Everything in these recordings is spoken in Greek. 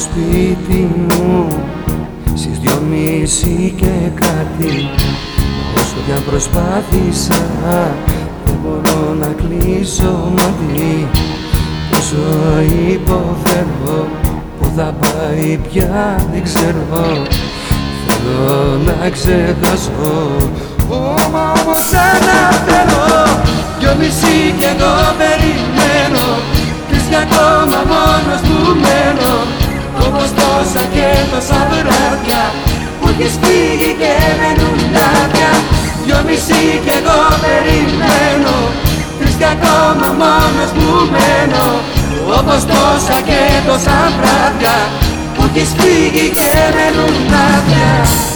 σπίτι μου στις 2:30 και κάτι. Όσο κι αν προσπάθησα δεν μπορώ να κλείσω μάτι. Πόσο υποφέρω, που θα πάει πια δεν ξέρω. Θέλω να ξεχάσω, όμως αναφέρω 2:30 κι εγώ περιμένω. Τρεις κι ακόμα μόνος που μένω, όπως τόσα και τόσα βράδια που έχεις φύγει και μένουν άδεια. 2:30 κι εγώ περιμένω. Τρεις κι ακόμα μόνος που μένω, όπως τόσα και τόσα βράδια που έχεις φύγει και μένουν άδεια.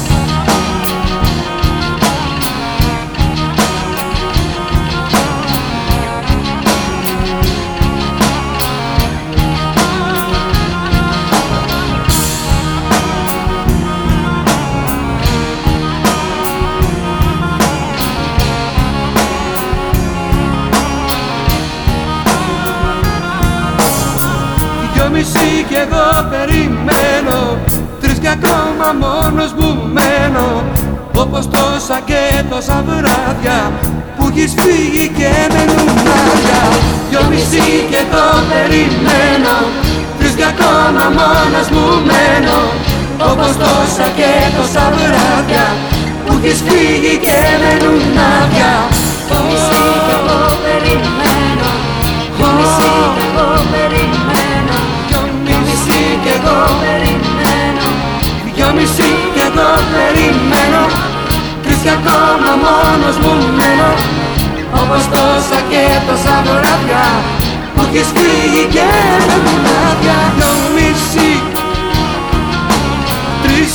Μισή κι εγώ περιμένω. Τρεις κι ακόμα μόνος μου μένω, όπως τόσα και τόσα βράδια που έχεις φύγει και μένουν άδεια. 2:30 κι εγώ περιμένω. Τρεις κι ακόμα μόνος μου μένω, όπως τόσα και τόσα βράδια που έχεις φύγει και μένουν άδεια. 2:30 κι εγώ περιμένω. 2:30 κι εγώ περιμένω. 2:30 κι εγώ περιμένω. Τρεις κι ακόμα μόνος μου μένω, όπως τόσα και τόσα βράδια που έχεις φύγει και μένουν άδεια. 2:30, 3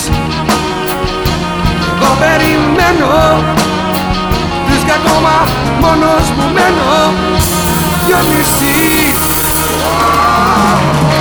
εγώ περιμένω. Τρεις κι ακόμα μόνος μου μένω. 2:30